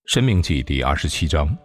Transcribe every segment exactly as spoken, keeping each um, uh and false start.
申命记第二十七章。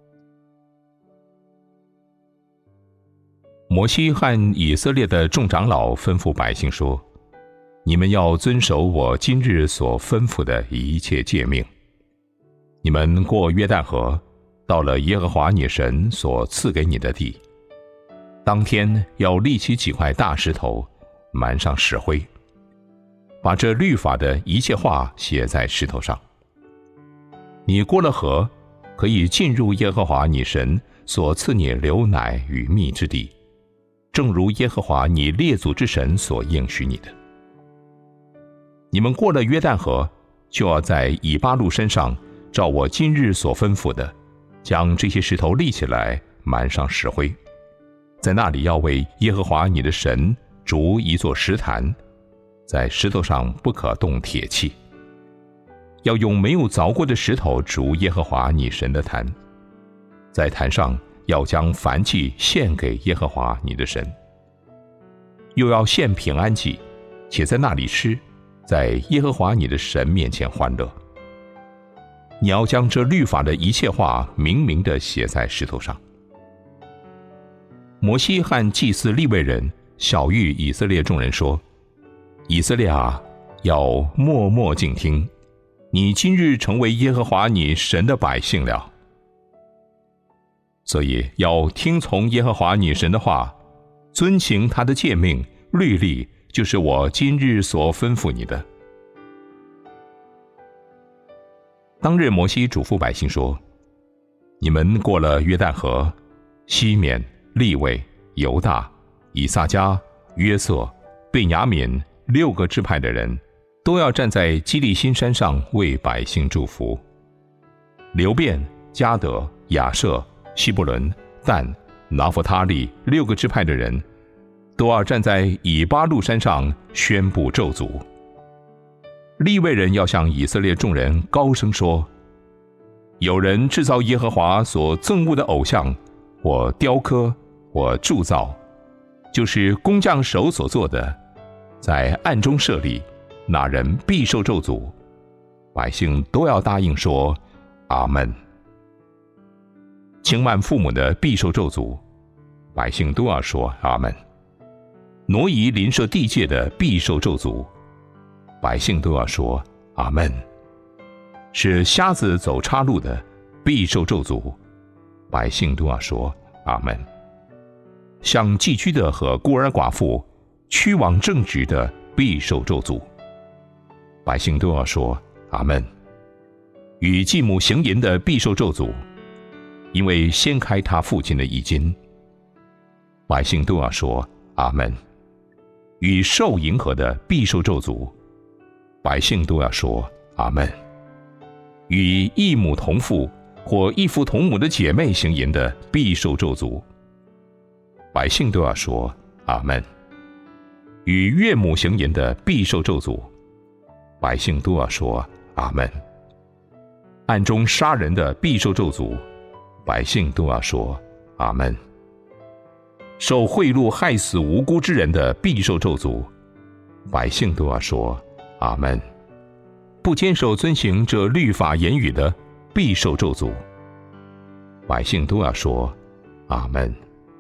摩西和以色列的众长老吩咐百姓说：你们要遵守我今日所吩咐的一切诫命。你们过约旦河，到了耶和华你神所赐给你的地，当天要立起几块大石头，满上石灰，把这律法的一切话写在石头上。你过了河，可以进入耶和华你神所赐你流奶与蜜之地，正如耶和华你列祖之神所应许你的。你们过了约旦河，就要在以巴路身上照我今日所吩咐的，将这些石头立起来，满上石灰。在那里要为耶和华你的神筑一座石坛，在石头上不可动铁器。要用没有凿过的石头筑耶和华你神的坛，在坛上要将燔祭献给耶和华你的神，又要献平安祭，且在那里吃，在耶和华你的神面前欢乐。你要将这律法的一切话明明地写在石头上。摩西和祭司利未人晓谕以色列众人说：以色列啊，要默默静听，你今日成为耶和华你神的百姓了。所以要听从耶和华你神的话，遵行他的诫命律例，就是我今日所吩咐你的。当日摩西嘱咐百姓说：你们过了约旦河，西缅、利未、犹大、以撒迦、约瑟、便雅悯六个支派的人，都要站在基利心山上为百姓祝福。流便、迦得、亚设、西布伦、但、拿弗他利六个支派的人，都要站在以巴路山上宣布咒诅。利未人要向以色列众人高声说：有人制造耶和华所憎恶的偶像，或雕刻，或铸造，就是工匠手所做的，在暗中设立，那人必受咒诅。百姓都要答应说：阿们。轻慢父母的必受咒诅，百姓都要说阿们。挪移邻舍地界的必受咒诅，百姓都要说阿们。使瞎子走岔路的必受咒诅，百姓都要说阿们。像寄居的和孤儿寡妇，屈枉正直的必受咒诅，百姓都要说阿们。与继母行淫的必受咒诅，因为掀开他父亲的衣襟，百姓都要说阿们。与兽迎合的必受咒诅，百姓都要说阿们。与异母同父或异父同母的姐妹行淫的必受咒诅，百姓都要说阿们。与岳母行淫的必受咒诅，百姓都要说阿们。暗中杀人的必受咒诅，百姓都要说阿们。受贿赂害死无辜之人的必受咒诅，百姓都要说阿们。不坚守遵行这律法言语的必受咒诅，百姓都要说阿们。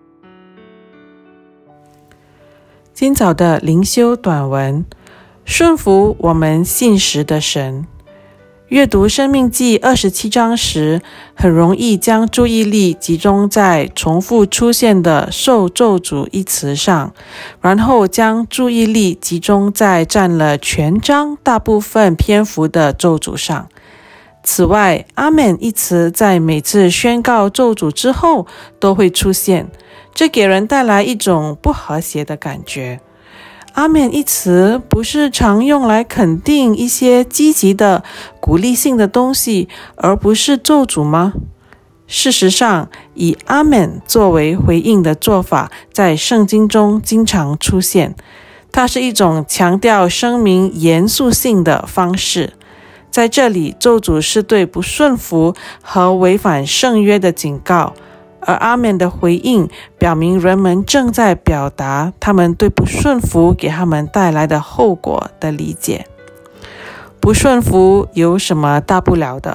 今早的灵修短文，顺服我们信实的神。阅读申命记二十七章时，很容易将注意力集中在重复出现的受咒诅一词上，然后将注意力集中在占了全章大部分篇幅的咒诅上。此外，阿们一词在每次宣告咒诅之后都会出现，这给人带来一种不和谐的感觉。阿们一词不是常用来肯定一些积极的、鼓励性的东西，而不是咒诅吗？事实上，以阿们作为回应的做法，在圣经中经常出现。它是一种强调声明严肃性的方式。在这里，咒诅是对不顺服和违反圣约的警告，而阿们的回应表明人们正在表达他们对不顺服给他们带来的后果的理解。不顺服有什么大不了的？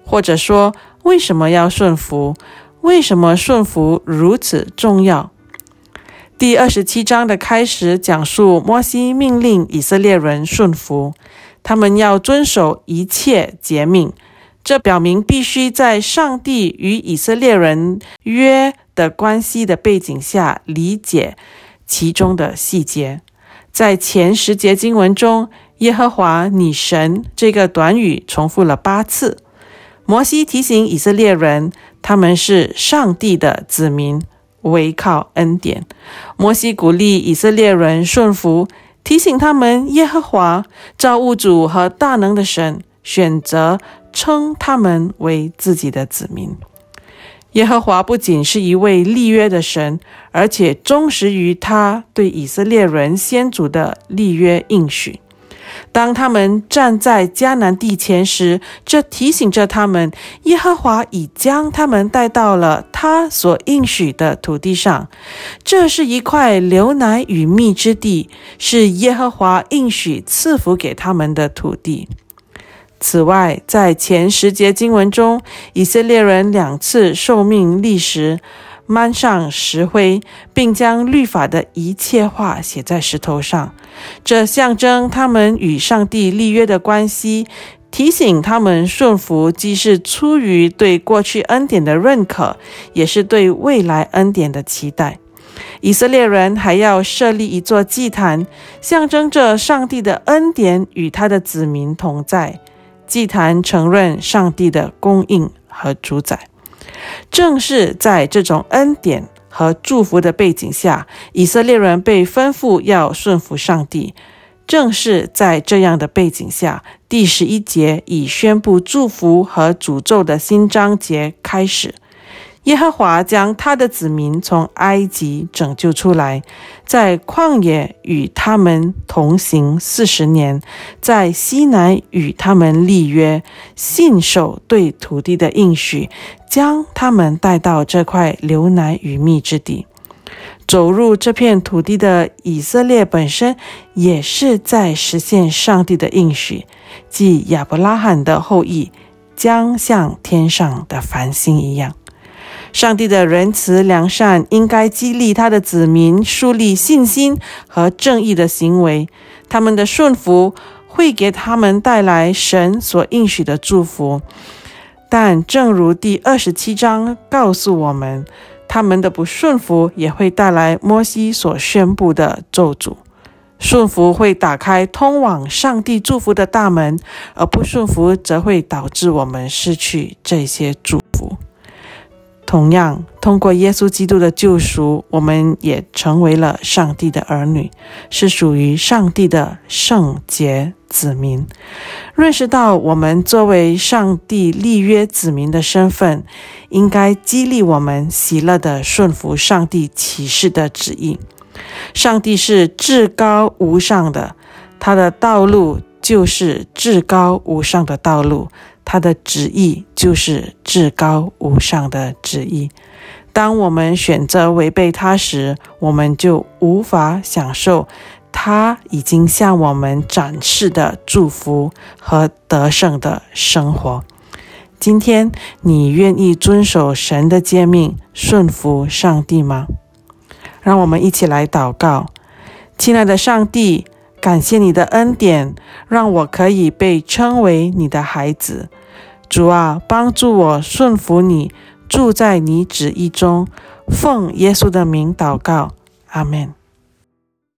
或者说，为什么要顺服？为什么顺服如此重要？第二十七章的开始讲述摩西命令以色列人顺服，他们要遵守一切诫命，这表明必须在上帝与以色列人约的关系的背景下理解其中的细节。在前十节经文中，耶和华你神这个短语重复了八次。摩西提醒以色列人，他们是上帝的子民，唯靠恩典。摩西鼓励以色列人顺服，提醒他们耶和华造物主和大能的神选择称他们为自己的子民。耶和华不仅是一位立约的神，而且忠实于他对以色列人先祖的立约应许。当他们站在迦南地前时，这提醒着他们，耶和华已将他们带到了他所应许的土地上。这是一块流奶与蜜之地，是耶和华应许赐福给他们的土地。此外，在前十节经文中，以色列人两次受命立石，漫上石灰，并将律法的一切话写在石头上，这象征他们与上帝立约的关系，提醒他们顺服既是出于对过去恩典的认可，也是对未来恩典的期待。以色列人还要设立一座祭坛，象征着上帝的恩典与他的子民同在。祭坛承认上帝的供应和主宰。正是在这种恩典和祝福的背景下，以色列人被吩咐要顺服上帝。正是在这样的背景下，第十一节以宣布祝福和诅咒的新章节开始。耶和华将他的子民从埃及拯救出来，在旷野与他们同行四十年，在西乃与他们立约，信守对土地的应许，将他们带到这块流奶与蜜之地。走入这片土地的以色列本身也是在实现上帝的应许，即亚伯拉罕的后裔将像天上的繁星一样。上帝的仁慈良善应该激励他的子民树立信心和正义的行为，他们的顺服会给他们带来神所应许的祝福。但正如第二十七章告诉我们，他们的不顺服也会带来摩西所宣布的咒诅。顺服会打开通往上帝祝福的大门，而不顺服则会导致我们失去这些祝福。同样，通过耶稣基督的救赎，我们也成为了上帝的儿女，是属于上帝的圣洁子民。认识到我们作为上帝立约子民的身份，应该激励我们喜乐地顺服上帝启示的旨意。上帝是至高无上的，他的道路就是至高无上的道路，他的旨意就是至高无上的旨意。当我们选择违背他时，我们就无法享受他已经向我们展示的祝福和得胜的生活。今天你愿意遵守神的诫命，顺服上帝吗？让我们一起来祷告。亲爱的上帝，感谢你的恩典，让我可以被称为你的孩子。主啊，帮助我顺服你，住在你旨意中。奉耶稣的名祷告，阿们。